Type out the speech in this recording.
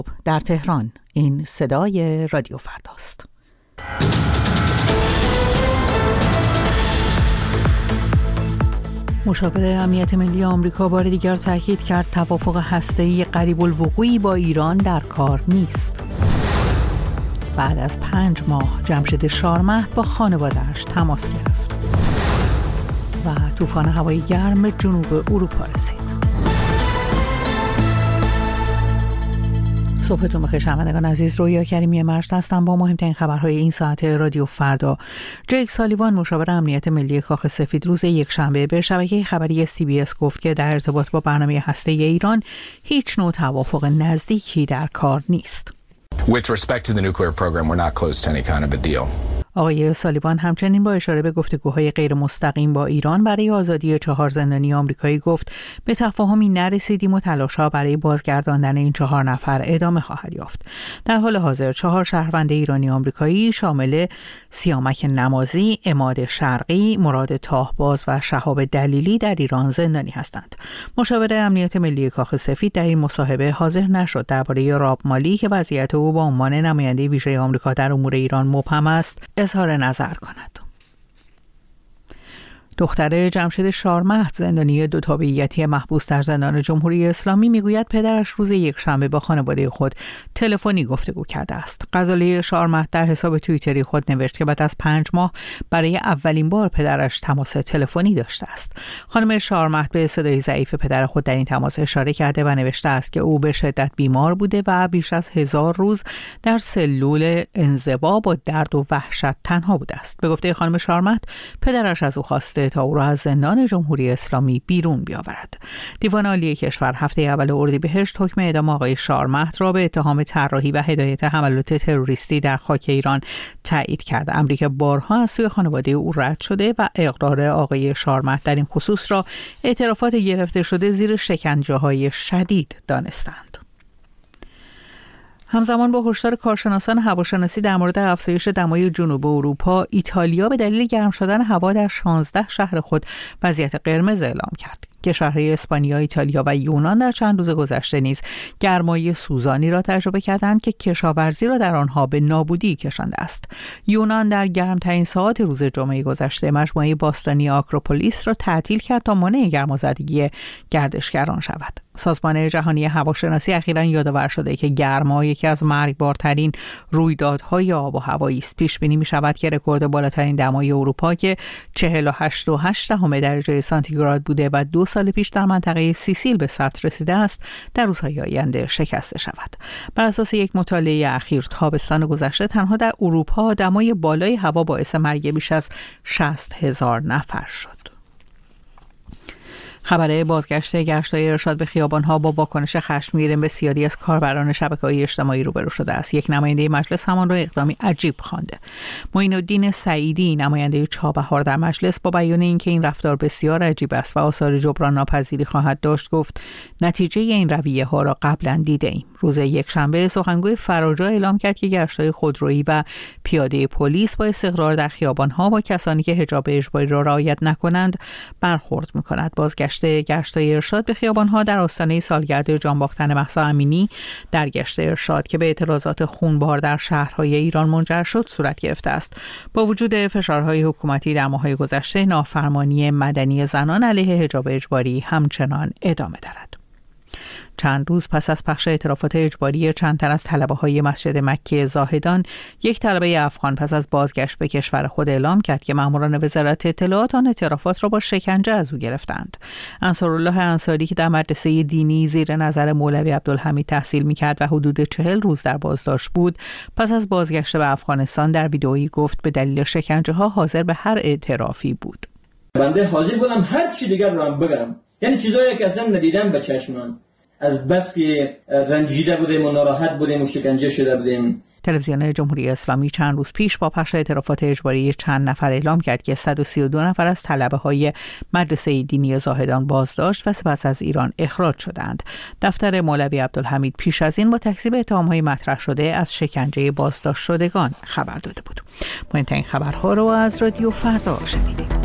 در تهران، این صدای رادیو فرداست. مشاور امنیت ملی آمریکا بار دیگر تاکید کرد توافق هسته‌ای قریب الوقوعی با ایران در کار نیست. بعد از 5 ماه جمشید شارمهد با خانواده‌اش تماس گرفت و طوفان هوایی گرم به جنوب اروپا رسید. صبحتون بخیر شنوندگان عزیز، رویا کریمی مجد هستم با مهمترین خبرهای این ساعت رادیو فردا. جیک سالیوان مشاور امنیت ملی کاخ سفید روز یکشنبه به شبکه خبری CBS گفت که در ارتباط با برنامه هسته‌ای ایران هیچ نوع توافق نزدیکی در کار نیست. With respect to the nuclear program, we're not close to any kind of a deal. آقای سالیوان همچنین با اشاره به گفتگوهای غیر مستقیم با ایران برای آزادی 4 زندانی آمریکایی گفت به تفاهمی نرسیدیم و تلاش‌ها برای بازگرداندن این 4 نفر ادامه خواهد یافت. در حال حاضر 4 شهروند ایرانی آمریکایی شامل سیامک نمازی، عماد شرقی، مراد تاهباز و شهاب دلیلی در ایران زندانی هستند. مشاور امنیت ملی کاخ سفید در این مصاحبه حاضر نشد درباره راب مالی که وضعیت او با عنوان نماینده ویژه آمریکا در امور ایران مبهم است اظهار نظر کند. دختر جمشید شارمهد زندانی 2 تابعیتی محبوس در زندان جمهوری اسلامی میگوید پدرش روز یکشنبه با خانواده خود تلفنی گفتگو کرده است. غزاله شارمهد در حساب توییتری خود نوشت که بعد از 5 ماه برای اولین بار پدرش تماس تلفنی داشته است. خانم شارمهد به صدای ضعیف پدر خود در این تماس اشاره کرده و نوشته است که او به شدت بیمار بوده و بیش از 1000 روز در سلول انزوا با درد و وحشت تنها بوده است. به گفته خانم شارمهد پدرش از او خواسته تا او را از زندان جمهوری اسلامی بیرون بیاورد. دیوان عالی کشور هفته اول اردیبهشت حکم اعدام آقای شارمهد را به اتهام طراحی و هدایت حملات تروریستی در خاک ایران تایید کرد. امری که بارها از سوی خانواده او رد شده و اقرار آقای شارمهد در این خصوص را اعترافات گرفته شده زیر شکنجه‌های شدید دانستند. همزمان با هشدار کارشناسان هواشناسی در مورد افزایش دمای جنوب اروپا، ایتالیا به دلیل گرم شدن هوا در 16 شهر خود وضعیت قرمز اعلام کرد. کشورهای اسپانیا، ایتالیا و یونان در چند روز گذشته نیز گرمای سوزانی را تجربه کردند که کشاورزی را در آنها به نابودی کشانده است. یونان در گرمترین ساعات روز جمعه گذشته مجموعه باستانی آکروپولیس را تعطیل کرد تا مانع گرمازدگی گردشگران شود. سازمان جهانی هواشناسی اخیراً یادآور شده که گرما یکی از مرگبارترین رویدادهای آب و هوایی است. پیش بینی می‌شود که رکورد بالاترین دمای اروپا که 48.8 درجه سانتیگراد بوده و 2 سال پیش در منطقه سیسیل به ثبت رسیده است، در روزهای آینده شکسته شود. بر اساس یک مطالعه اخیر تابستان گذشته تنها در اروپا دمای بالای هوا باعث مرگ بیش از 60,000 نفر شد. خبر بازگشت گشت‌های ارشاد به خیابان‌ها با واکنش خشمگین بسیاری از کاربران شبکه‌های اجتماعی روبرو شده است. یک نماینده مجلس همان را اقدامی عجیب خوانده. معین الدین سعیدی نماینده چابهار در مجلس با بیان اینکه این رفتار بسیار عجیب است و آثار جبران ناپذیری خواهد داشت گفت نتیجه این رویه‌ها را قبلا دیده‌ایم. روز یکشنبه سخنگوی فراجا اعلام کرد که گشت‌های خودرویی و پیاده پلیس با استقرار در خیابان‌ها با کسانی که حجاب اجباری را رعایت نکنند برخورد می‌کند. گشت‌های ارشاد به خیابان‌ها در آستانه سالگرد جانباختن مهسا امینی در گشت ارشاد که به اعتراضات خونبار در شهرهای ایران منجر شد صورت گرفته است. با وجود فشارهای حکومتی در ماه‌های گذشته، نافرمانی مدنی زنان علیه حجاب اجباری همچنان ادامه دارد. چند روز پس از پخش اعترافات اجباری چند تن از طلبه‌های مسجد مکی زاهدان، یک طلبه افغان پس از بازگشت به کشور خود اعلام کرد که ماموران وزارت اطلاعات آن اعترافات را با شکنجه از او گرفتند. انصارالله انصاری که در مدرسه دینی زیر نظر مولوی عبدالحمید تحصیل می‌کرد و حدود 40 روز در بازداشت بود، پس از بازگشت به افغانستان در ویدئویی گفت به دلیل شکنجه‌ها حاضر به هر اعترافی بود. بنده حاضر بودم هر چی دیگر رو هم بگم، یعنی چیزایی که اصلا ندیدم به چشمم، از بس که رنجیده بودیم و ناراحت بودیم و شکنجه شده بودیم. تلویزیون جمهوری اسلامی چند روز پیش با پخش اعترافات اجباری چند نفر اعلام کرد که 132 نفر از طلبه‌های مدرسه دینی زاهدان بازداشت و سپس از ایران اخراج شدند. دفتر مولوی عبدالحمید پیش از این با تکذیب اتهام‌های مطرح شده از شکنجه بازداشت شدگان خبر داده بود. مهمترین خبرها رو از رادیو فردا شنیدید.